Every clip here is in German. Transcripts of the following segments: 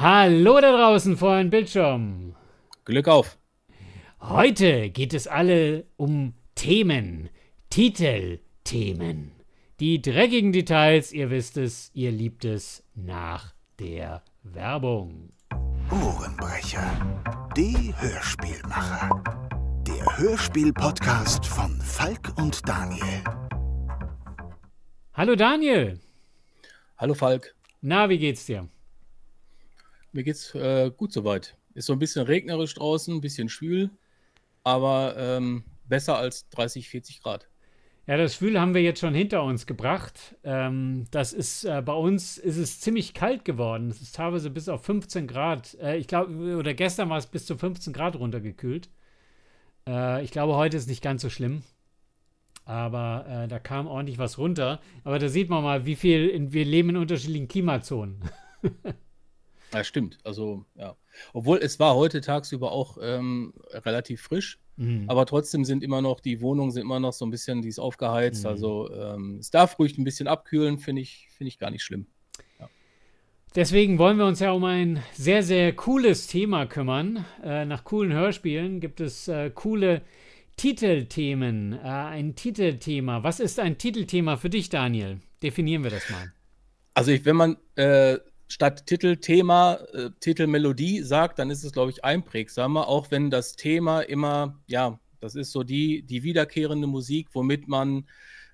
Hallo da draußen vor einem Bildschirm. Glück auf. Heute geht es alle um Themen, Titelthemen. Die dreckigen Details, ihr wisst es, ihr liebt es, nach der Werbung. Ohrenbrecher, die Hörspielmacher. Der Hörspiel-Podcast von Falk und Daniel. Hallo Daniel. Hallo Falk. Na, wie geht's dir? Mir geht's gut soweit. Ist so ein bisschen regnerisch draußen, ein bisschen schwül, aber besser als 30, 40 Grad. Ja, das Schwül haben wir jetzt schon hinter uns gebracht. Das ist bei uns ist es ziemlich kalt geworden. Es ist teilweise bis auf 15 Grad. Ich glaube, oder gestern war es bis zu 15 Grad runtergekühlt. Ich glaube, heute ist nicht ganz so schlimm. Aber da kam ordentlich was runter. Aber da sieht man mal, wir leben in unterschiedlichen Klimazonen. Ja, stimmt. Also, ja. Obwohl es war heute tagsüber auch relativ frisch, aber trotzdem die Wohnungen sind immer noch so ein bisschen, die ist aufgeheizt. Also es darf ruhig ein bisschen abkühlen, finde ich gar nicht schlimm. Ja. Deswegen wollen wir uns ja um ein sehr, sehr cooles Thema kümmern. Nach coolen Hörspielen gibt es coole Titelthemen. Ein Titelthema. Was ist ein Titelthema für dich, Daniel? Definieren wir das mal. Also wenn man statt Titelthema Titelmelodie sagt, dann ist es, glaube ich, einprägsamer, auch wenn das Thema immer, ja, das ist so die wiederkehrende Musik, womit man,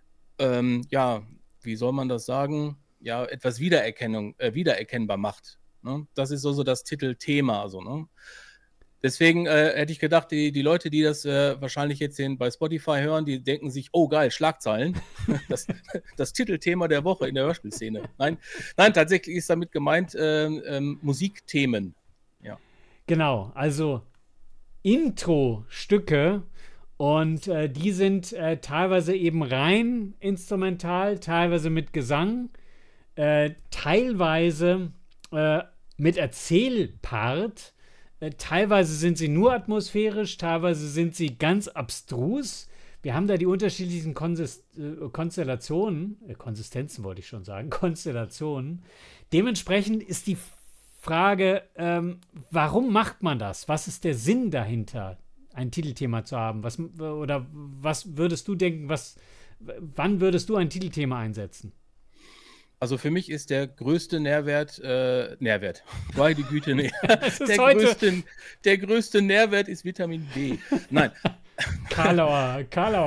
wie soll man das sagen, ja, etwas wiedererkennbar macht. Ne? Das ist so das Titelthema, also, ne? Deswegen hätte ich gedacht, die Leute, die das wahrscheinlich jetzt bei Spotify hören, die denken sich, oh geil, Schlagzeilen. Das Titelthema der Woche in der Hörspielszene. Nein, tatsächlich ist damit gemeint Musikthemen. Ja. Genau, also Intro-Stücke und die sind teilweise eben rein instrumental, teilweise mit Gesang, teilweise mit Erzählpart. Teilweise sind sie nur atmosphärisch, teilweise sind sie ganz abstrus. Wir haben da die unterschiedlichen Konstellationen, Konsistenzen wollte ich schon sagen, Konstellationen. Dementsprechend ist die Frage, warum macht man das? Was ist der Sinn dahinter, ein Titelthema zu haben? Was würdest du denken, wann würdest du ein Titelthema einsetzen? Also für mich ist der größte Nährwert, meine Güte, nee. Der größte Nährwert ist Vitamin D. Nein. Karl.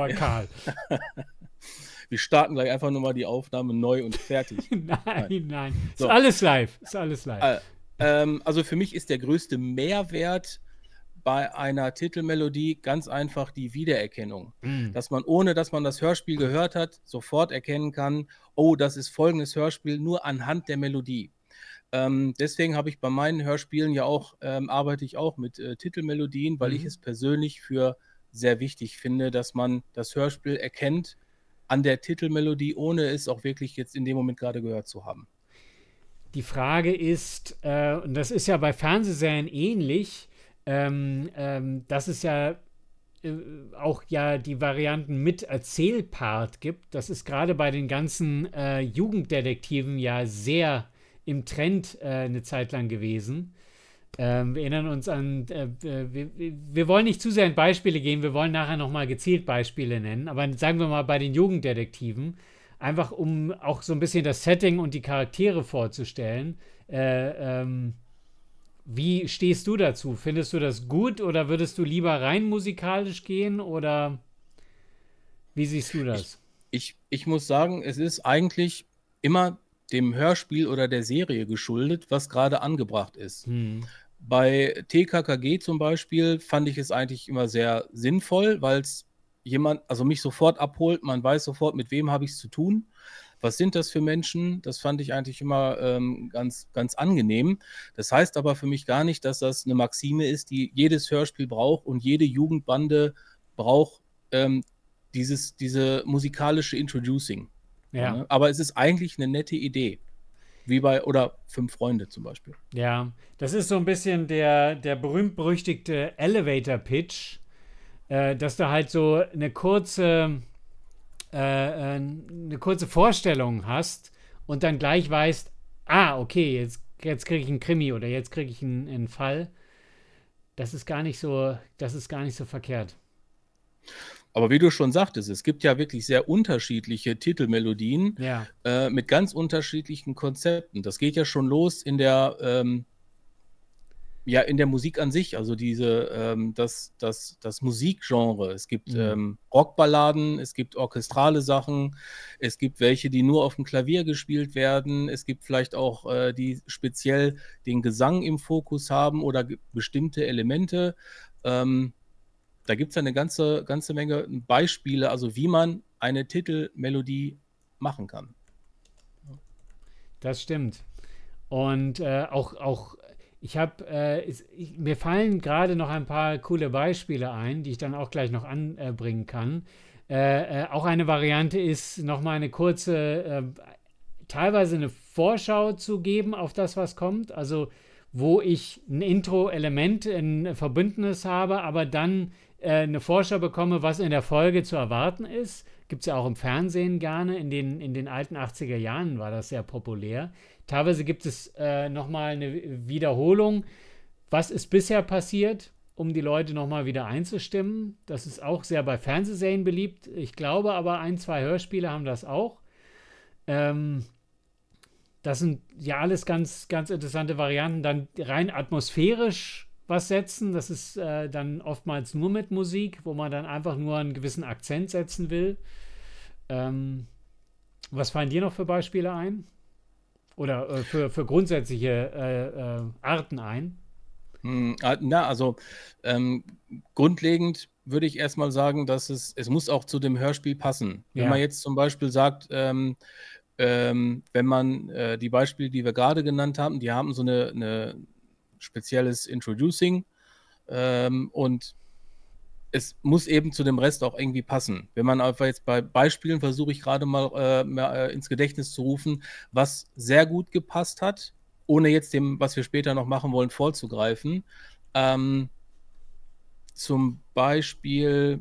Wir starten gleich einfach nur mal die Aufnahme neu und fertig. Nein. So. Ist alles live. Also für mich ist der größte Mehrwert bei einer Titelmelodie ganz einfach die Wiedererkennung. Dass man, ohne dass man das Hörspiel gehört hat, sofort erkennen kann, oh, das ist folgendes Hörspiel, nur anhand der Melodie. Deswegen habe ich bei meinen Hörspielen ja auch, arbeite ich auch mit Titelmelodien, weil ich es persönlich für sehr wichtig finde, dass man das Hörspiel erkennt an der Titelmelodie, ohne es auch wirklich jetzt in dem Moment gerade gehört zu haben. Die Frage ist, und das ist ja bei Fernsehserien ähnlich, dass es ja auch ja die Varianten mit Erzählpart gibt. Das ist gerade bei den ganzen Jugenddetektiven ja sehr im Trend eine Zeit lang gewesen. Wir erinnern uns an, wir wollen nicht zu sehr in Beispiele gehen, wir wollen nachher nochmal gezielt Beispiele nennen, aber sagen wir mal bei den Jugenddetektiven, einfach um auch so ein bisschen das Setting und die Charaktere vorzustellen. Wie stehst du dazu? Findest du das gut oder würdest du lieber rein musikalisch gehen oder wie siehst du das? Ich muss sagen, es ist eigentlich immer dem Hörspiel oder der Serie geschuldet, was gerade angebracht ist. Bei TKKG zum Beispiel fand ich es eigentlich immer sehr sinnvoll, weil es mich sofort abholt, man weiß sofort, mit wem habe ich es zu tun. Was sind das für Menschen? Das fand ich eigentlich immer ganz, ganz angenehm. Das heißt aber für mich gar nicht, dass das eine Maxime ist, die jedes Hörspiel braucht und jede Jugendbande braucht diese musikalische Introducing. Ja. Ne? Aber es ist eigentlich eine nette Idee. Oder 5 Freunde zum Beispiel. Ja, das ist so ein bisschen der berühmt-berüchtigte Elevator-Pitch, dass du halt so eine kurze Vorstellung hast und dann gleich weißt, okay, jetzt kriege ich einen Krimi oder jetzt kriege ich einen Fall. Das ist gar nicht so verkehrt. Aber wie du schon sagtest, es gibt ja wirklich sehr unterschiedliche Titelmelodien mit ganz unterschiedlichen Konzepten. Das geht ja schon los in der Musik an sich, also das Musikgenre. Es gibt Rockballaden, es gibt orchestrale Sachen, es gibt welche, die nur auf dem Klavier gespielt werden, es gibt vielleicht auch die speziell den Gesang im Fokus haben oder bestimmte Elemente. Da gibt es eine ganze Menge Beispiele, also wie man eine Titelmelodie machen kann. Das stimmt. Und mir fallen gerade noch ein paar coole Beispiele ein, die ich dann auch gleich noch anbringen kann. Auch eine Variante ist, nochmal eine kurze, teilweise eine Vorschau zu geben auf das, was kommt. Also, wo ich ein Intro-Element, ein Verbündenes habe, aber dann eine Vorschau bekomme, was in der Folge zu erwarten ist. Gibt es ja auch im Fernsehen gerne. In den alten 80er Jahren war das sehr populär. Teilweise gibt es nochmal eine Wiederholung. Was ist bisher passiert, um die Leute nochmal wieder einzustimmen? Das ist auch sehr bei Fernsehserien beliebt. Ich glaube aber, 1, 2 Hörspiele haben das auch. Das sind ja alles ganz, ganz interessante Varianten. Dann rein atmosphärisch was setzen. Das ist dann oftmals nur mit Musik, wo man dann einfach nur einen gewissen Akzent setzen will. Was fallen dir noch für Beispiele ein? Oder für grundsätzliche Arten ein? Grundlegend würde ich erstmal sagen, dass es muss auch zu dem Hörspiel passen. Wenn man jetzt zum Beispiel sagt, wenn man die Beispiele, die wir gerade genannt haben, die haben so eine spezielles Introducing und es muss eben zu dem Rest auch irgendwie passen. Wenn man einfach jetzt bei Beispielen versuche ich gerade mal ins Gedächtnis zu rufen, was sehr gut gepasst hat, ohne jetzt dem, was wir später noch machen wollen, vorzugreifen. Zum Beispiel,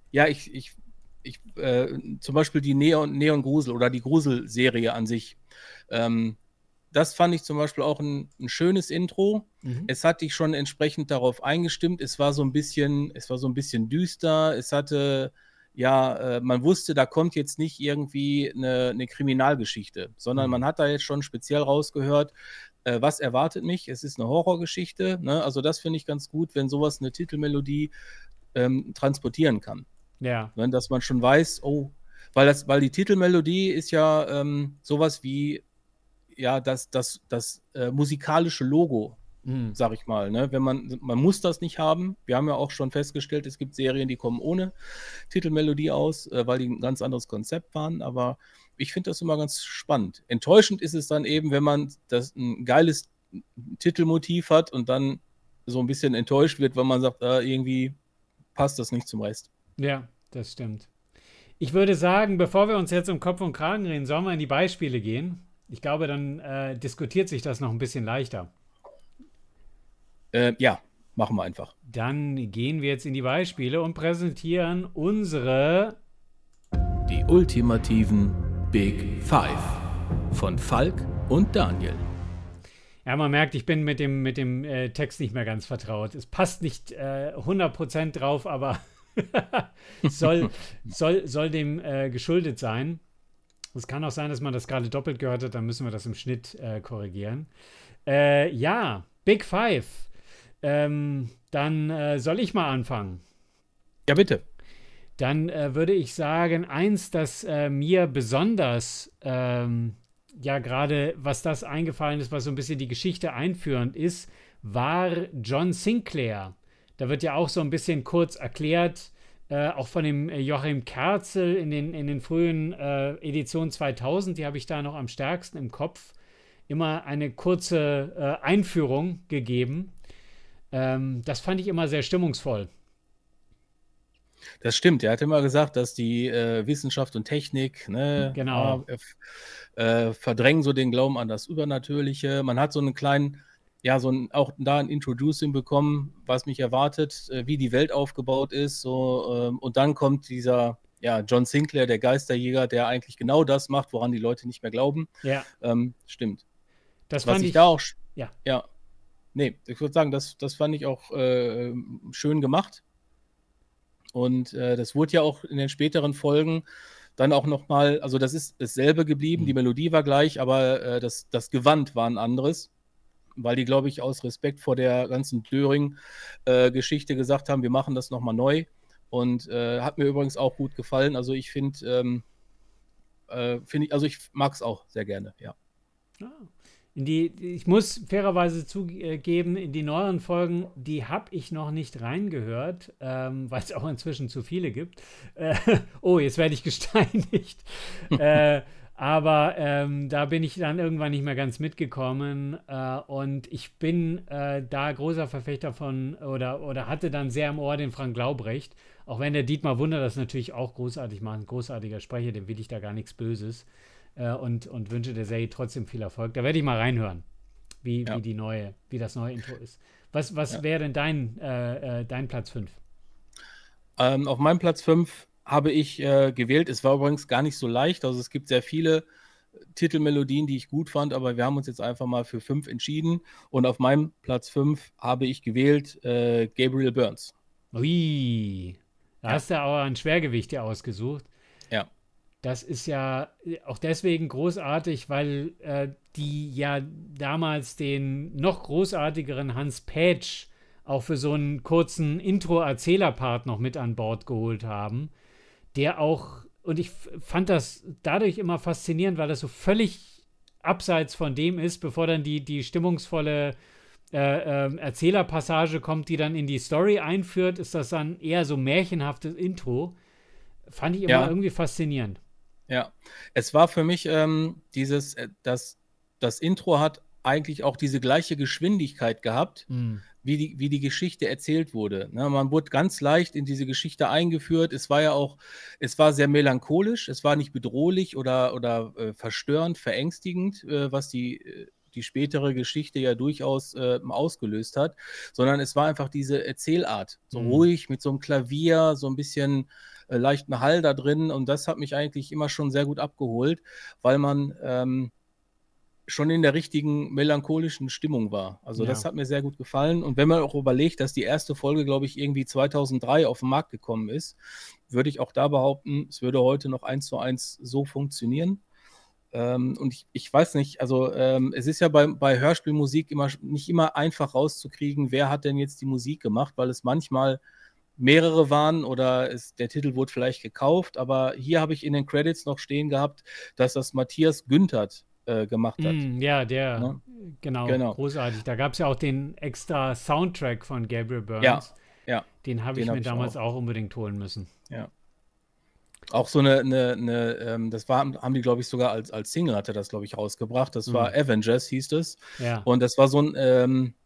zum Beispiel die Neon Grusel oder die Grusel-Serie an sich. Das fand ich zum Beispiel auch ein schönes Intro. Es hat dich schon entsprechend darauf eingestimmt. Es war so ein bisschen düster. Es hatte, man wusste, da kommt jetzt nicht irgendwie eine Kriminalgeschichte, sondern man hat da jetzt schon speziell rausgehört, was erwartet mich. Es ist eine Horrorgeschichte. Ne? Also das finde ich ganz gut, wenn sowas eine Titelmelodie transportieren kann. Ja. Ne? Dass man schon weiß, weil die Titelmelodie ist ja sowas wie das musikalische Logo, sag ich mal. Ne? Man muss das nicht haben. Wir haben ja auch schon festgestellt, es gibt Serien, die kommen ohne Titelmelodie aus, weil die ein ganz anderes Konzept waren. Aber ich finde das immer ganz spannend. Enttäuschend ist es dann eben, wenn man ein geiles Titelmotiv hat und dann so ein bisschen enttäuscht wird, weil man sagt, irgendwie passt das nicht zum Rest. Ja, das stimmt. Ich würde sagen, bevor wir uns jetzt um Kopf und Kragen reden, sollen wir in die Beispiele gehen. Ich glaube, dann diskutiert sich das noch ein bisschen leichter. Machen wir einfach. Dann gehen wir jetzt in die Beispiele und präsentieren die ultimativen Big Five von Falk und Daniel. Ja, man merkt, ich bin mit dem Text nicht mehr ganz vertraut. Es passt nicht 100% drauf, aber soll dem geschuldet sein. Es kann auch sein, dass man das gerade doppelt gehört hat, dann müssen wir das im Schnitt korrigieren. Big Five. Dann soll ich mal anfangen. Ja, bitte. Dann würde ich sagen, eins, das mir besonders, gerade was das eingefallen ist, was so ein bisschen die Geschichte einführend ist, war John Sinclair. Da wird ja auch so ein bisschen kurz erklärt, auch von dem Joachim Kerzel in den frühen Editionen 2000, die habe ich da noch am stärksten im Kopf, immer eine kurze Einführung gegeben. Das fand ich immer sehr stimmungsvoll. Das stimmt, er hat immer gesagt, dass die Wissenschaft und Technik verdrängen so den Glauben an das Übernatürliche. Man hat so einen kleinen, auch da ein Introducing bekommen, was mich erwartet, wie die Welt aufgebaut ist. Und dann kommt dieser John Sinclair, der Geisterjäger, der eigentlich genau das macht, woran die Leute nicht mehr glauben. Ja. Stimmt. Das was fand ich da auch Ja. Ja. Nee, ich würde sagen, das fand ich auch schön gemacht. Und das wurde ja auch in den späteren Folgen dann auch nochmal, also das ist dasselbe geblieben, die Melodie war gleich, aber das Gewand war ein anderes, weil die, glaube ich, aus Respekt vor der ganzen Döring-Geschichte gesagt haben, wir machen das nochmal neu. Und hat mir übrigens auch gut gefallen. Also ich finde, also ich mag es auch sehr gerne, ja. Ah. Ich muss fairerweise zugeben, in die neueren Folgen, die habe ich noch nicht reingehört, weil es auch inzwischen zu viele gibt. Oh, jetzt werde ich gesteinigt. Aber da bin ich dann irgendwann nicht mehr ganz mitgekommen. Und ich bin da großer Verfechter von, oder hatte dann sehr im Ohr den Frank Laubrecht. Auch wenn der Dietmar Wunder das natürlich auch großartig macht, ein großartiger Sprecher, dem will ich da gar nichts Böses. Und wünsche der Serie trotzdem viel Erfolg. Da werde ich mal reinhören, wie das neue Intro ist. Was wäre denn dein Platz 5? Auf meinem Platz 5 habe ich gewählt. Es war übrigens gar nicht so leicht. Also es gibt sehr viele Titelmelodien, die ich gut fand, aber wir haben uns jetzt einfach mal für 5 entschieden. Und auf meinem Platz 5 habe ich gewählt Gabriel Burns. Ui, da hast du aber ein Schwergewicht hier ausgesucht. Ja. Das ist ja auch deswegen großartig, weil die ja damals den noch großartigeren Hans Pätsch auch für so einen kurzen Intro-Erzählerpart noch mit an Bord geholt haben, der auch, und ich fand das dadurch immer faszinierend, weil das so völlig abseits von dem ist, bevor dann die stimmungsvolle Erzählerpassage kommt, die dann in die Story einführt, ist das dann eher so märchenhaftes Intro. Fand ich immer irgendwie faszinierend. Ja, es war für mich das Intro hat eigentlich auch diese gleiche Geschwindigkeit gehabt, wie die Geschichte erzählt wurde. Ne, man wurde ganz leicht in diese Geschichte eingeführt. Es war sehr melancholisch, es war nicht bedrohlich oder verstörend, verängstigend, was die spätere Geschichte ja durchaus ausgelöst hat, sondern es war einfach diese Erzählart, so ruhig mit so einem Klavier, so ein bisschen leichten Hall da drin, und das hat mich eigentlich immer schon sehr gut abgeholt, weil man schon in der richtigen melancholischen Stimmung war. Also das hat mir sehr gut gefallen, und wenn man auch überlegt, dass die erste Folge, glaube ich, irgendwie 2003 auf den Markt gekommen ist, würde ich auch da behaupten, es würde heute noch 1:1 so funktionieren. Und ich weiß nicht, also es ist ja bei Hörspielmusik nicht immer einfach rauszukriegen, wer hat denn jetzt die Musik gemacht, weil es manchmal mehrere waren oder der Titel wurde vielleicht gekauft, aber hier habe ich in den Credits noch stehen gehabt, dass das Matthias Günthert gemacht hat. Ja, genau, großartig. Da gab es ja auch den extra Soundtrack von Gabriel Burns. Ja. Den habe ich mir damals auch unbedingt holen müssen. Ja. Auch so das haben die, glaube ich, sogar als Single hat er das, glaube ich, rausgebracht. Das war Avengers, hieß das. Ja. Und das war so ein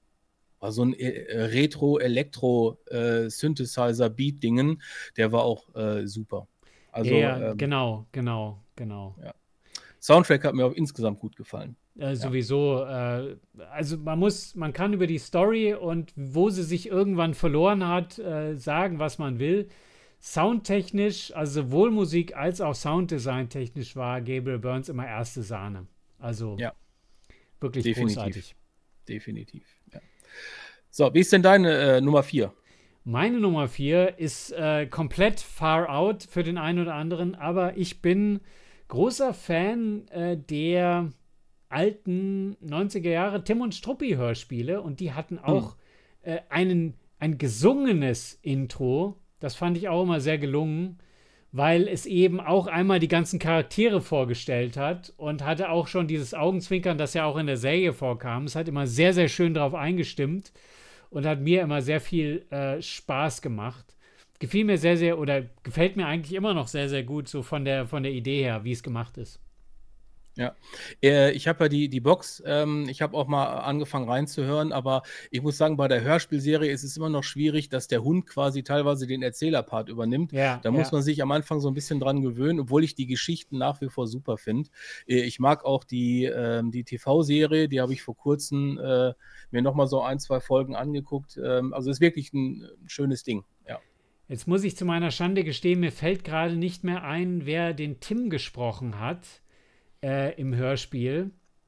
Retro-Elektro-Synthesizer-Beat-Dingen. Der war auch super. Also, genau. Ja. Soundtrack hat mir auch insgesamt gut gefallen. Sowieso. Also man kann über die Story und wo sie sich irgendwann verloren hat, sagen, was man will. Soundtechnisch, also sowohl Musik als auch Sounddesign technisch war Gabriel Burns immer erste Sahne. Also wirklich großartig. Definitiv. Ja. So, wie ist denn deine Nummer 4? Meine Nummer 4 ist komplett far out für den einen oder anderen, aber ich bin großer Fan der alten 90er Jahre Tim und Struppi Hörspiele, und die hatten auch ein gesungenes Intro. Das fand ich auch immer sehr gelungen, weil es eben auch einmal die ganzen Charaktere vorgestellt hat und hatte auch schon dieses Augenzwinkern, das ja auch in der Serie vorkam. Es hat immer sehr, sehr schön darauf eingestimmt und hat mir immer sehr viel Spaß gemacht. Gefiel mir sehr, sehr, oder gefällt mir eigentlich immer noch sehr, sehr gut, so von der Idee her, wie es gemacht ist. Ja, ich habe ja die Box, ich habe auch mal angefangen reinzuhören, aber ich muss sagen, bei der Hörspielserie ist es immer noch schwierig, dass der Hund quasi teilweise den Erzählerpart übernimmt. Da muss man sich am Anfang so ein bisschen dran gewöhnen, obwohl ich die Geschichten nach wie vor super finde. Ich mag auch die TV-Serie, die habe ich vor kurzem mir nochmal so 1-2 Folgen angeguckt. Also ist wirklich ein schönes Ding, ja. Jetzt muss ich zu meiner Schande gestehen, mir fällt gerade nicht mehr ein, wer den Tim gesprochen hat im Hörspiel.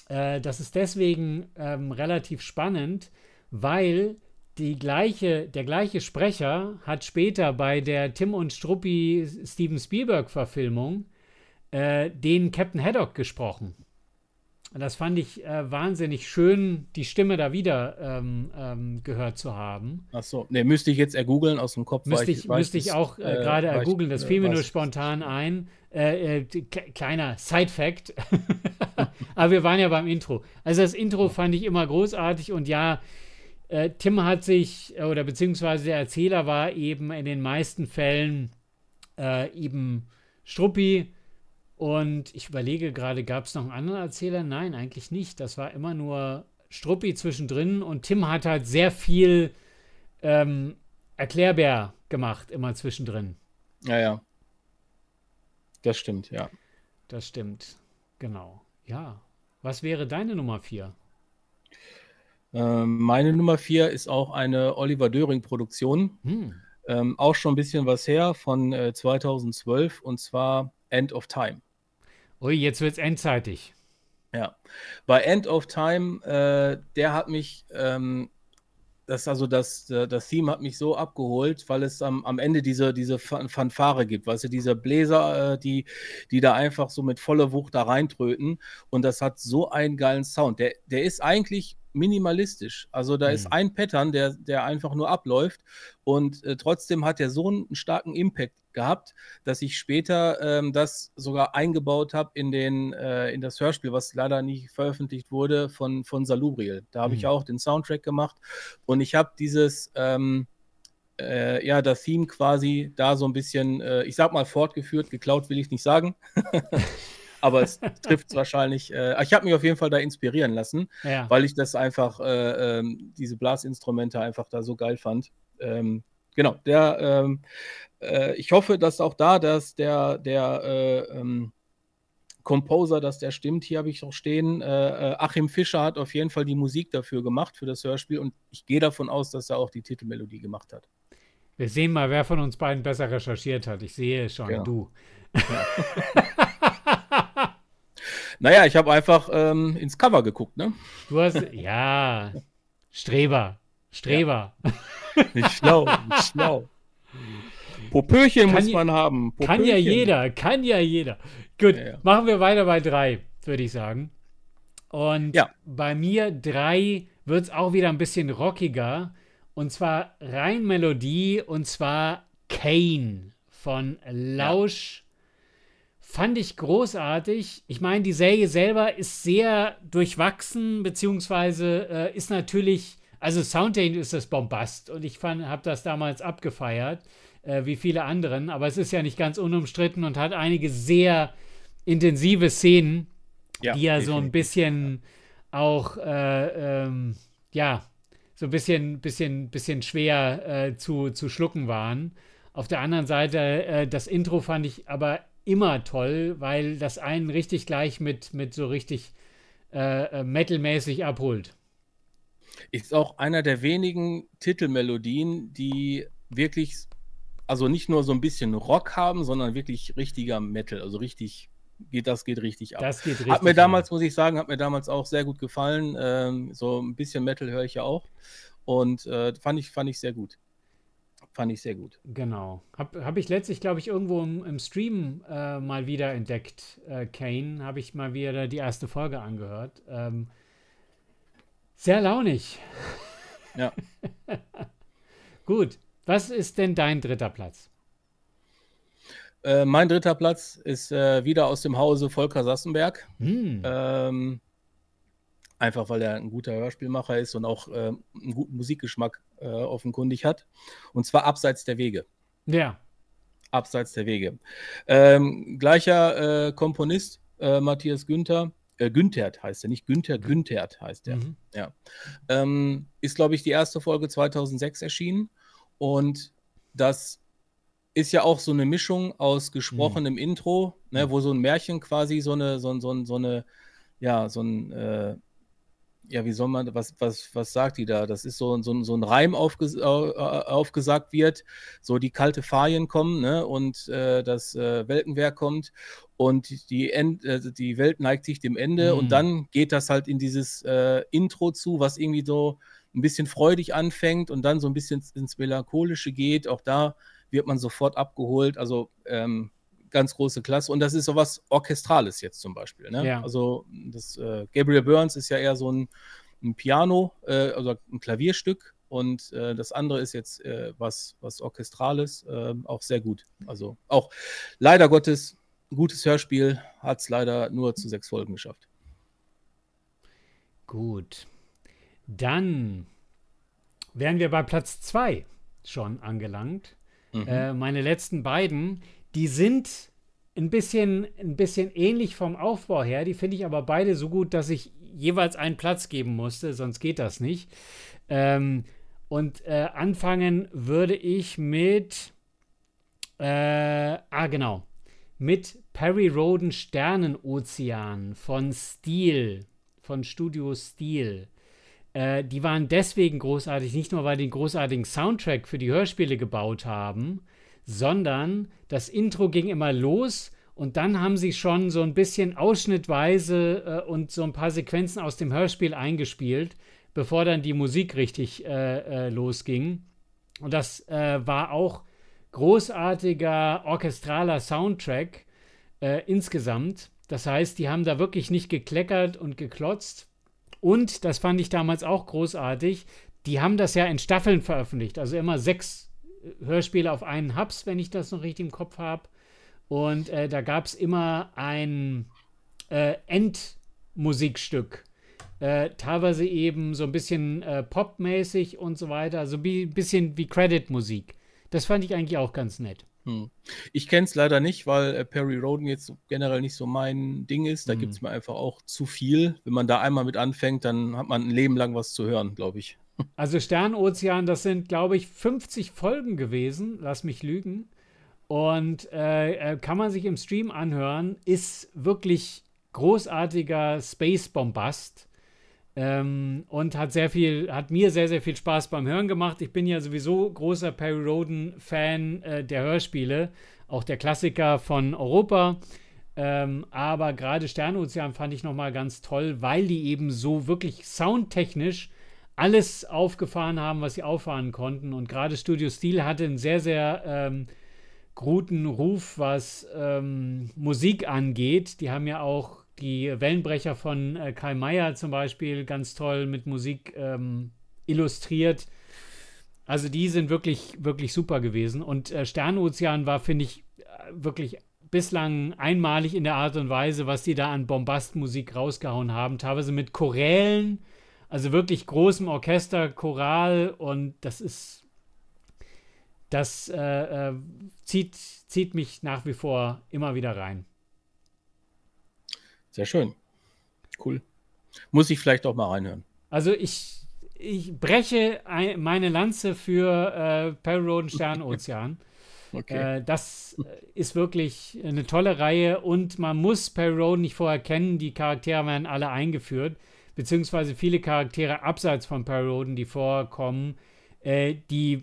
Das ist deswegen relativ spannend, weil der gleiche Sprecher hat später bei der Tim und Struppi Steven Spielberg-Verfilmung den Captain Haddock gesprochen. Das fand ich wahnsinnig schön, die Stimme da wieder gehört zu haben. Ach so, ne, müsste ich jetzt ergoogeln aus dem Kopf. Müsste ich auch gerade ergoogeln, das fiel mir nur spontan ein. Kleiner Side-Fact. Aber wir waren ja beim Intro. Also das Intro fand ich immer großartig und ja, Tim hat sich, oder beziehungsweise der Erzähler war eben in den meisten Fällen eben Struppi. Und ich überlege gerade, gab es noch einen anderen Erzähler? Nein, eigentlich nicht. Das war immer nur Struppi zwischendrin und Tim hat halt sehr viel Erklärbär gemacht, immer zwischendrin. Ja. Das stimmt, ja. Das stimmt, genau. Ja. Was wäre deine Nummer 4? Meine Nummer 4 ist auch eine Oliver Döring-Produktion. Auch schon ein bisschen was her, von 2012, und zwar End of Time. Ui, jetzt wird's endzeitig. Ja, bei End of Time, der hat mich, das Theme hat mich so abgeholt, weil es am Ende diese Fanfare gibt, weißt du, diese Bläser, die da einfach so mit voller Wucht da reintröten, und das hat so einen geilen Sound. Der ist eigentlich minimalistisch, also da ist ein Pattern, der einfach nur abläuft, und trotzdem hat er so einen starken Impact gehabt, dass ich später das sogar eingebaut habe in das Hörspiel, was leider nicht veröffentlicht wurde, von Salubriel. Da habe ich auch den Soundtrack gemacht, und ich habe dieses das Theme quasi da so ein bisschen, ich sag mal, fortgeführt. Geklaut will ich nicht sagen. Aber es trifft es wahrscheinlich. Ich habe mich auf jeden Fall da inspirieren lassen, weil ich das einfach, diese Blasinstrumente einfach da so geil fand. Genau, ich hoffe, dass auch da, dass der Composer, dass der stimmt. Hier habe ich auch stehen. Achim Fischer hat auf jeden Fall die Musik dafür gemacht, für das Hörspiel, und ich gehe davon aus, dass er auch die Titelmelodie gemacht hat. Wir sehen mal, wer von uns beiden besser recherchiert hat. Ich sehe es schon, du. Ja. Naja, ich habe einfach ins Cover geguckt, ne? Du hast, ja, Streber. Ja. Nicht schlau. Popöchen muss man haben. Popöchen. Kann ja jeder. Gut, machen wir weiter bei 3, würde ich sagen. Und bei mir 3 wird es auch wieder ein bisschen rockiger. Und zwar rein Melodie, und zwar Kane von Lausch. Fand ich großartig. Ich meine, die Serie selber ist sehr durchwachsen, beziehungsweise ist natürlich, also soundtechnisch ist das Bombast, und ich habe das damals abgefeiert, wie viele anderen, aber es ist ja nicht ganz unumstritten und hat einige sehr intensive Szenen, die ja so ein bisschen auch, so ein bisschen schwer zu schlucken waren. Auf der anderen Seite, das Intro fand ich aber immer toll, weil das einen richtig gleich mit so richtig metalmäßig abholt. Ist auch einer der wenigen Titelmelodien, die wirklich, also nicht nur so ein bisschen Rock haben, sondern wirklich richtiger Metal, also richtig, das geht richtig ab. Das geht richtig Hat mir damals, muss ich sagen, auch sehr gut gefallen. So ein bisschen Metal höre ich ja auch, und fand ich sehr gut. Genau. Hab ich letztlich, glaube ich, irgendwo im Stream mal wieder entdeckt, Kane. Habe ich mal wieder die erste Folge angehört. Sehr launig. Ja. Gut. Was ist denn dein 3. Platz? Mein 3. Platz ist wieder aus dem Hause Volker Sassenberg. Einfach, weil er ein guter Hörspielmacher ist und auch einen guten Musikgeschmack offenkundig hat. Und zwar Abseits der Wege. Ja. Abseits der Wege. Gleicher Komponist, Matthias Günthert heißt er, nicht Günther, Günthert heißt er. Ja. Ist, glaube ich, die erste Folge 2006 erschienen. Und das ist ja auch so eine Mischung aus gesprochenem Intro, ne, wo so ein Märchen quasi so ein ja, wie soll man, was sagt die da? Das ist so ein Reim aufgesagt wird, so die kalte Fajen kommen, ne? Und das Weltenwerk kommt und die Welt neigt sich dem Ende und dann geht das halt in dieses Intro zu, was irgendwie so ein bisschen freudig anfängt und dann so ein bisschen ins Melancholische geht. Auch da wird man sofort abgeholt. Also ganz große Klasse. Und das ist sowas Orchestrales jetzt zum Beispiel. Ne? Ja. Also das Gabriel Burns ist ja eher so ein Piano, also ein Klavierstück. Und das andere ist jetzt was Orchestrales, auch sehr gut. Also auch leider Gottes gutes Hörspiel, hat es leider nur zu 6 Folgen geschafft. Gut. Dann wären wir bei Platz 2 schon angelangt. Meine letzten beiden, die sind ein bisschen ähnlich vom Aufbau her. Die finde ich aber beide so gut, dass ich jeweils einen Platz geben musste, sonst geht das nicht. Anfangen würde ich mit mit Perry Rhodan Sternenozean von Steel, von Studio Steel. Die waren deswegen großartig, nicht nur, weil die einen großartigen Soundtrack für die Hörspiele gebaut haben, sondern das Intro ging immer los und dann haben sie schon so ein bisschen ausschnittweise und so ein paar Sequenzen aus dem Hörspiel eingespielt, bevor dann die Musik richtig losging. Und das war auch großartiger orchestraler Soundtrack insgesamt. Das heißt, die haben da wirklich nicht gekleckert und geklotzt. Und, das fand ich damals auch großartig, die haben das ja in Staffeln veröffentlicht. Also immer 6 Hörspiele auf einen Haps, wenn ich das noch richtig im Kopf habe. Und da gab es immer ein Endmusikstück. Teilweise eben so ein bisschen popmäßig und so weiter. Also ein bisschen wie Credit-Musik. Das fand ich eigentlich auch ganz nett. Ich kenne es leider nicht, weil Perry Rhodan jetzt generell nicht so mein Ding ist. Da gibt es mir einfach auch zu viel. Wenn man da einmal mit anfängt, dann hat man ein Leben lang was zu hören, glaube ich. Also Sternenozean, das sind, glaube ich, 50 Folgen gewesen. Lass mich lügen. Und kann man sich im Stream anhören. Ist wirklich großartiger Space-Bombast. Und hat mir sehr, sehr viel Spaß beim Hören gemacht. Ich bin ja sowieso großer Perry Rhodan-Fan der Hörspiele, auch der Klassiker von Europa. Aber gerade Sternenozean fand ich nochmal ganz toll, weil die eben so wirklich soundtechnisch alles aufgefahren haben, was sie auffahren konnten. Und gerade Studio Steel hatte einen sehr, sehr guten Ruf, was Musik angeht. Die haben ja auch die Wellenbrecher von Karl Mayer zum Beispiel ganz toll mit Musik illustriert. Also die sind wirklich, wirklich super gewesen. Und Sternenozean war, finde ich, wirklich bislang einmalig in der Art und Weise, was die da an Bombastmusik rausgehauen haben. Teilweise mit Chorälen, also wirklich großem Orchester, Choral. Und das zieht mich nach wie vor immer wieder rein. Sehr schön. Cool. Muss ich vielleicht auch mal reinhören. Also ich breche meine Lanze für Perry Rhodan Sternenozean. Okay. Das ist wirklich eine tolle Reihe und man muss Perry Rhodan nicht vorher kennen. Die Charaktere werden alle eingeführt, beziehungsweise viele Charaktere abseits von Perry Rhodan, die vorkommen, die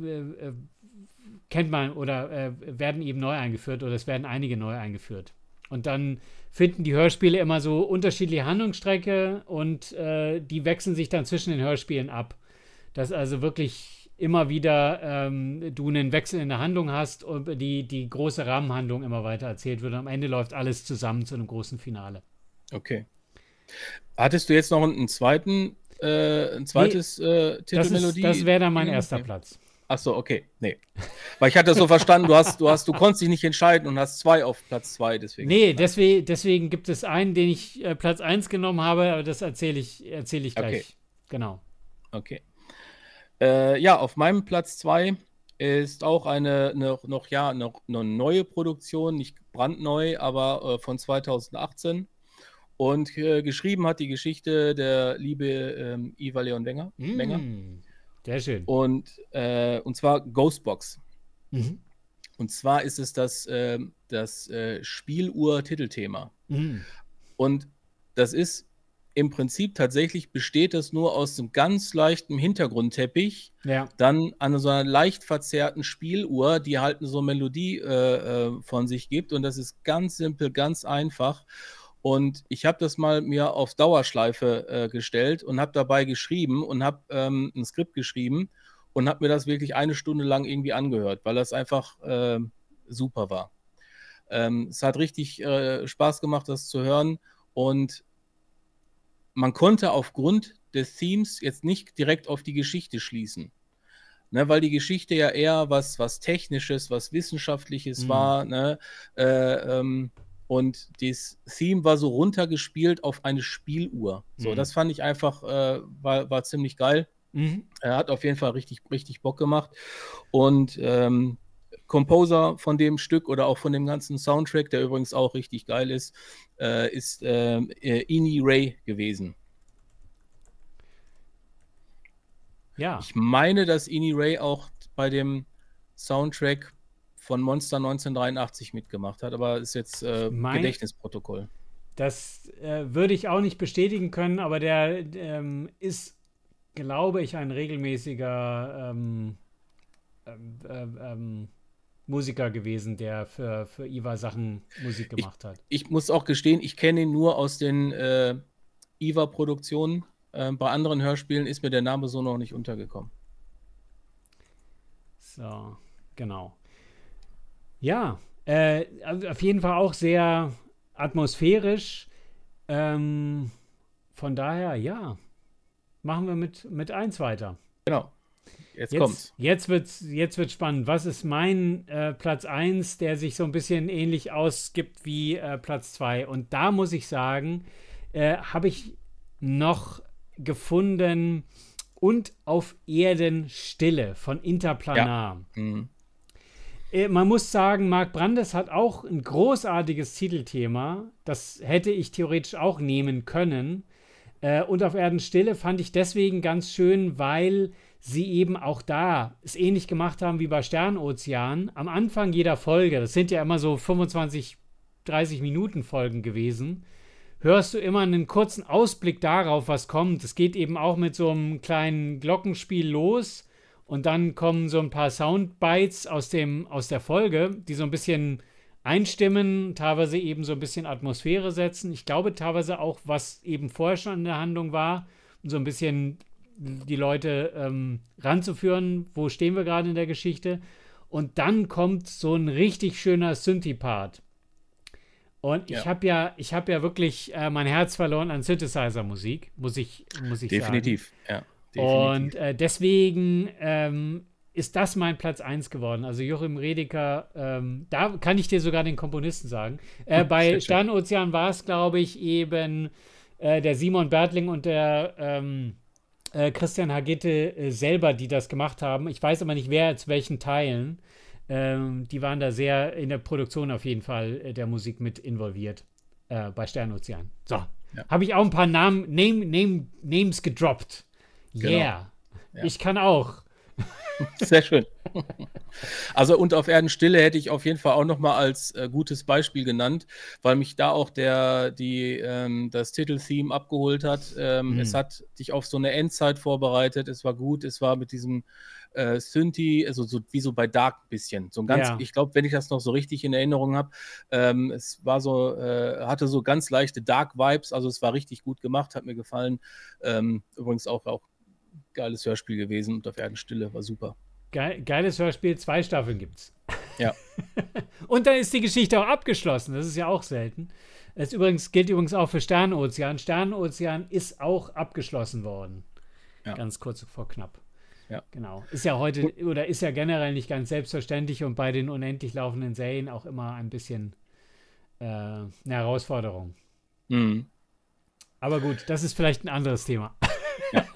kennt man oder werden eben neu eingeführt oder es werden einige neu eingeführt. Und dann finden die Hörspiele immer so unterschiedliche Handlungsstrecke und die wechseln sich dann zwischen den Hörspielen ab. Dass also wirklich immer wieder du einen Wechsel in der Handlung hast und die große Rahmenhandlung immer weiter erzählt wird. Und am Ende läuft alles zusammen zu einem großen Finale. Okay. Hattest du jetzt noch ein zweites Titelmelodie? Das wäre dann mein erster Platz. Ach so, okay. Nee. Weil ich hatte das so verstanden, du konntest dich nicht entscheiden und hast 2 auf Platz 2, deswegen. Nee, deswegen gibt es einen, den ich Platz 1 genommen habe, aber das erzähle ich gleich. Okay. Genau. Okay. Ja, auf meinem Platz 2 ist auch eine neue Produktion, nicht brandneu, aber von 2018. Und geschrieben hat die Geschichte der liebe Iva Leon Wenger. Sehr schön. Und zwar Ghostbox. Mhm. Und zwar ist es das Spieluhr-Titelthema. Und das ist im Prinzip tatsächlich besteht das nur aus einem ganz leichten Hintergrundteppich, dann an so einer leicht verzerrten Spieluhr, die halt so eine Melodie von sich gibt. Und das ist ganz simpel, ganz einfach. Und ich habe das mal mir auf Dauerschleife gestellt und habe dabei geschrieben und habe ein Skript geschrieben und habe mir das wirklich 1 Stunde lang irgendwie angehört, weil das einfach super war. Es hat richtig Spaß gemacht, das zu hören. Und man konnte aufgrund des Themes jetzt nicht direkt auf die Geschichte schließen. Ne, weil die Geschichte ja eher was Technisches, was Wissenschaftliches war. Ne? Und das Theme war so runtergespielt auf eine Spieluhr. So, das fand ich einfach, war ziemlich geil. Er hat auf jeden Fall richtig, richtig Bock gemacht. Und Composer von dem Stück oder auch von dem ganzen Soundtrack, der übrigens auch richtig geil ist Eni Ray gewesen. Ja. Ich meine, dass Eni Ray auch bei dem Soundtrack von Monster 1983 mitgemacht hat, aber ist jetzt Gedächtnisprotokoll. Das würde ich auch nicht bestätigen können, aber der ist, glaube ich, ein regelmäßiger Musiker gewesen, der für Iva Sachen Musik gemacht hat. Ich muss auch gestehen, ich kenne ihn nur aus den Iva-Produktionen. Bei anderen Hörspielen ist mir der Name so noch nicht untergekommen. So, genau. Ja, auf jeden Fall auch sehr atmosphärisch. Von daher, ja, machen wir mit 1 weiter. Genau. Jetzt kommt's. Jetzt wird's spannend. Was ist mein Platz 1, der sich so ein bisschen ähnlich ausgibt wie Platz 2? Und da muss ich sagen, habe ich noch gefunden Und auf Erden Stille von Interplanar. Ja. Man muss sagen, Marc Brandes hat auch ein großartiges Titelthema. Das hätte ich theoretisch auch nehmen können. Und auf Erden Stille fand ich deswegen ganz schön, weil sie eben auch da es ähnlich gemacht haben wie bei Sternozean. Am Anfang jeder Folge, das sind ja immer so 25, 30 Minuten Folgen gewesen, hörst du immer einen kurzen Ausblick darauf, was kommt. Es geht eben auch mit so einem kleinen Glockenspiel los und dann kommen so ein paar Soundbites aus der Folge, die so ein bisschen einstimmen, teilweise eben so ein bisschen Atmosphäre setzen. Ich glaube teilweise auch, was eben vorher schon in der Handlung war, um so ein bisschen die Leute ranzuführen, wo stehen wir gerade in der Geschichte. Und dann kommt so ein richtig schöner Synthie-Part. Und ich habe ja wirklich mein Herz verloren an Synthesizer-Musik, muss ich Definitiv, sagen. Ja. Und deswegen ist das mein Platz 1 geworden. Also Joachim Redeker, da kann ich dir sogar den Komponisten sagen. Bei Sternozean war es, glaube ich, eben der Simon Bertling und der Christian Hagitte selber, die das gemacht haben. Ich weiß aber nicht, wer zu welchen Teilen. Die waren da sehr in der Produktion auf jeden Fall der Musik mit involviert bei Sternozean. So, ja. Habe ich auch ein paar Names gedroppt. Yeah, genau. Ja. Ich kann auch. Sehr schön. Also und auf Erden Stille hätte ich auf jeden Fall auch noch mal als gutes Beispiel genannt, weil mich da auch das Titeltheme abgeholt hat. Es hat dich auf so eine Endzeit vorbereitet. Es war gut. Es war mit diesem Synthie, also so wie so bei Dark ein bisschen. So ein ganz, ich glaube, wenn ich das noch so richtig in Erinnerung habe, es war so, hatte so ganz leichte Dark-Vibes. Also es war richtig gut gemacht, hat mir gefallen. Übrigens auch geiles Hörspiel gewesen und auf Erden Stille war super. Geiles Hörspiel, 2 Staffeln gibt's. Ja. Und dann ist die Geschichte auch abgeschlossen. Das ist ja auch selten. Es gilt übrigens auch für Sternozean. Sternozean ist auch abgeschlossen worden. Ja. Ganz kurz vor knapp. Ja. Genau. Ist ja heute oder ist ja generell nicht ganz selbstverständlich und bei den unendlich laufenden Serien auch immer ein bisschen eine Herausforderung. Mhm. Aber gut, das ist vielleicht ein anderes Thema. Ja.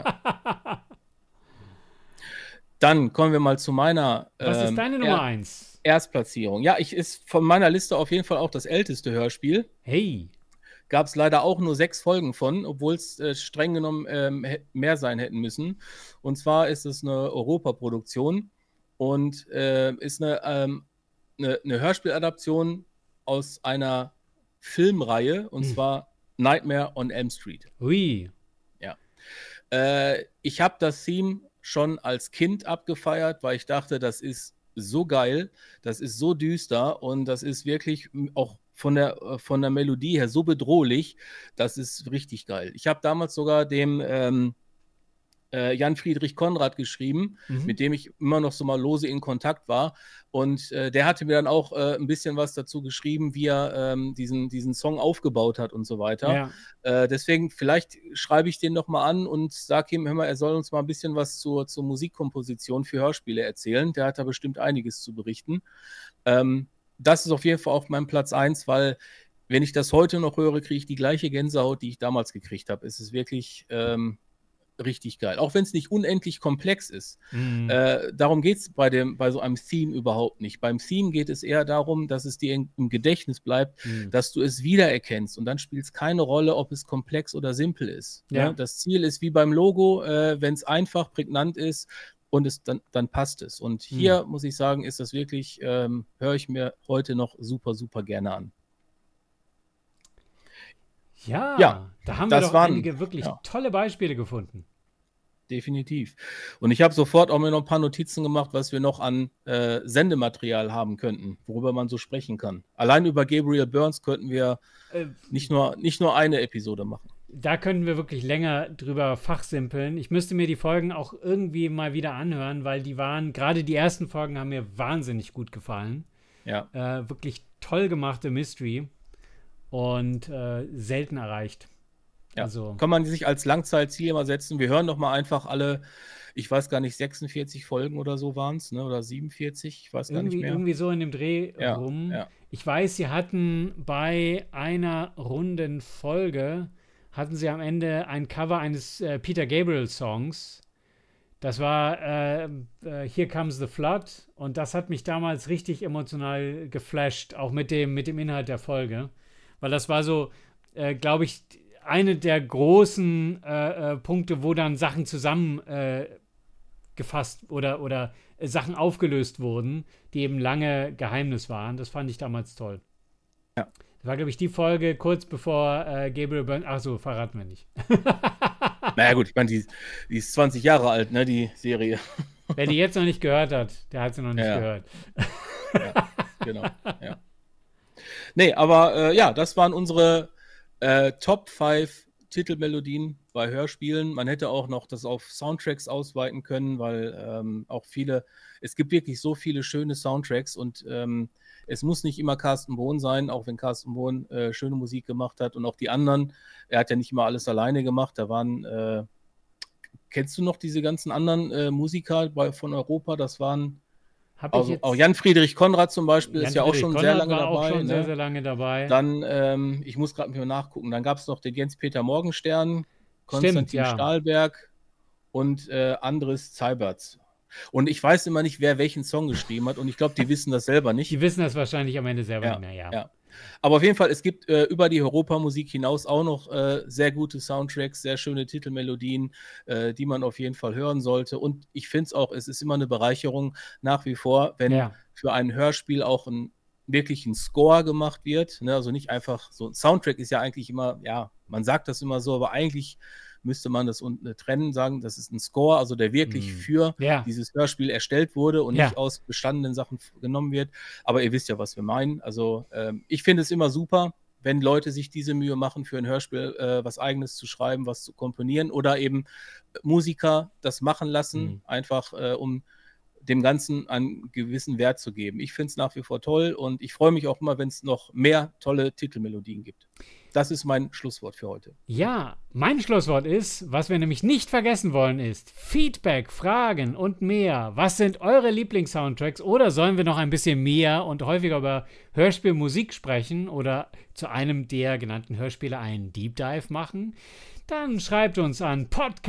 Dann kommen wir mal zu meiner Was ist deine Nummer 1? Erstplatzierung. Ja, ist von meiner Liste auf jeden Fall auch das älteste Hörspiel. Hey. Gab es leider auch nur 6 Folgen von, obwohl es streng genommen mehr sein hätten müssen. Und zwar ist es eine Europaproduktion und ist eine Hörspieladaption aus einer Filmreihe, und zwar Nightmare on Elm Street. Ui. Ja. Ich habe das Theme schon als Kind abgefeiert, weil ich dachte, das ist so geil, das ist so düster und das ist wirklich auch von der Melodie her so bedrohlich, das ist richtig geil. Ich habe damals sogar dem Jan Friedrich Konrad geschrieben, mit dem ich immer noch so mal lose in Kontakt war. Und der hatte mir dann auch ein bisschen was dazu geschrieben, wie er diesen Song aufgebaut hat und so weiter. Ja. Deswegen, vielleicht schreibe ich den noch mal an und sage ihm, hör mal, er soll uns mal ein bisschen was zur Musikkomposition für Hörspiele erzählen. Der hat da bestimmt einiges zu berichten. Das ist auf jeden Fall auf meinem Platz 1, weil wenn ich das heute noch höre, kriege ich die gleiche Gänsehaut, die ich damals gekriegt habe. Es ist wirklich richtig geil. Auch wenn es nicht unendlich komplex ist. Darum geht es bei so einem Theme überhaupt nicht. Beim Theme geht es eher darum, dass es dir im Gedächtnis bleibt, dass du es wiedererkennst. Und dann spielt es keine Rolle, ob es komplex oder simpel ist. Ja. Ne? Das Ziel ist wie beim Logo, wenn es einfach, prägnant ist und dann passt es. Und hier muss ich sagen, ist das wirklich, höre ich mir heute noch super, super gerne an. Ja, da haben wir doch einige wirklich tolle Beispiele gefunden. Definitiv. Und ich habe sofort auch mir noch ein paar Notizen gemacht, was wir noch an Sendematerial haben könnten, worüber man so sprechen kann. Allein über Gabriel Burns könnten wir nicht nur eine Episode machen. Da könnten wir wirklich länger drüber fachsimpeln. Ich müsste mir die Folgen auch irgendwie mal wieder anhören, weil gerade die ersten Folgen haben mir wahnsinnig gut gefallen. Ja. Wirklich toll gemachte Mystery. Und selten erreicht. Ja. Also, kann man sich als Langzeitziel immer setzen. Wir hören doch mal einfach alle, ich weiß gar nicht, 46 Folgen oder so waren es, ne? Oder 47, ich weiß gar nicht mehr. Irgendwie so in dem Dreh rum. Ja. Ich weiß, sie hatten bei einer runden Folge, hatten sie am Ende ein Cover eines Peter Gabriel Songs. Das war Here Comes the Flood. Und das hat mich damals richtig emotional geflasht, auch mit dem Inhalt der Folge. Weil das war so, glaube ich, eine der großen Punkte, wo dann Sachen zusammengefasst oder Sachen aufgelöst wurden, die eben lange Geheimnis waren. Das fand ich damals toll. Ja. Das war, glaube ich, die Folge kurz bevor Gabriel Burns. Ach so, verraten wir nicht. Naja, gut, ich meine, die ist 20 Jahre alt, ne, die Serie. Wer die jetzt noch nicht gehört hat, der hat sie noch nicht gehört. Ja, genau, ja. Nee, aber das waren unsere Top 5 Titelmelodien bei Hörspielen. Man hätte auch noch das auf Soundtracks ausweiten können, weil es gibt wirklich so viele schöne Soundtracks und es muss nicht immer Carsten Bohn sein, auch wenn Carsten Bohn schöne Musik gemacht hat und auch die anderen. Er hat ja nicht immer alles alleine gemacht. Da waren, kennst du noch diese ganzen anderen Musiker von Europa? Das waren auch Jan Friedrich Konrad zum Beispiel ist ja auch schon sehr lange dabei. Auch schon sehr lange dabei. Dann, ich muss gerade mal nachgucken, dann gab es noch den Jens-Peter Morgenstern, Konstantin Stahlberg und Andres Zeiberts. Und ich weiß immer nicht, wer welchen Song geschrieben hat und ich glaube, die wissen das selber nicht. Die wissen das wahrscheinlich am Ende selber nicht mehr, ja. Aber auf jeden Fall, es gibt über die Europamusik hinaus auch noch sehr gute Soundtracks, sehr schöne Titelmelodien, die man auf jeden Fall hören sollte. Und ich finde es auch, es ist immer eine Bereicherung nach wie vor, wenn für ein Hörspiel auch wirklich ein Score gemacht wird. Ne? Also nicht einfach so ein Soundtrack ist ja eigentlich immer, man sagt das immer so, aber eigentlich müsste man das trennen, sagen, das ist ein Score, also der wirklich für dieses Hörspiel erstellt wurde und nicht aus bestandenen Sachen genommen wird. Aber ihr wisst ja, was wir meinen. Also ich finde es immer super, wenn Leute sich diese Mühe machen, für ein Hörspiel was Eigenes zu schreiben, was zu komponieren oder eben Musiker das machen lassen, einfach um dem Ganzen einen gewissen Wert zu geben. Ich finde es nach wie vor toll und ich freue mich auch immer, wenn es noch mehr tolle Titelmelodien gibt. Das ist mein Schlusswort für heute. Ja, mein Schlusswort ist, was wir nämlich nicht vergessen wollen, ist Feedback, Fragen und mehr. Was sind eure Lieblings-Soundtracks oder sollen wir noch ein bisschen mehr und häufiger über Hörspielmusik sprechen oder zu einem der genannten Hörspiele einen Deep Dive machen? Dann schreibt uns an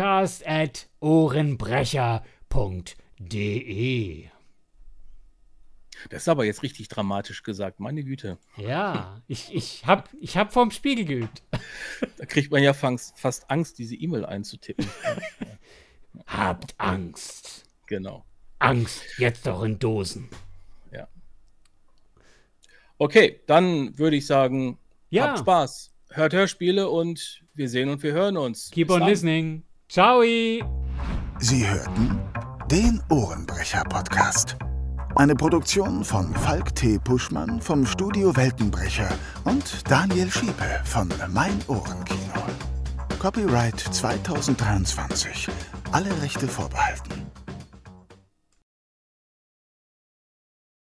podcast@ohrenbrecher.de. Das ist aber jetzt richtig dramatisch gesagt, meine Güte. Ja, ich hab vorm Spiegel geübt. Da kriegt man ja fast Angst, diese E-Mail einzutippen. Habt Angst. Genau. Angst, jetzt doch in Dosen. Ja. Okay, dann würde ich sagen, habt Spaß. hört Hörspiele und wir sehen und wir hören uns. Keep on listening. Ciao. Sie hörten den Ohrenbrecher-Podcast. Eine Produktion von Falk T. Puschmann vom Studio Weltenbrecher und Daniel Schiepe von Mein Ohrenkino. Copyright 2023. Alle Rechte vorbehalten.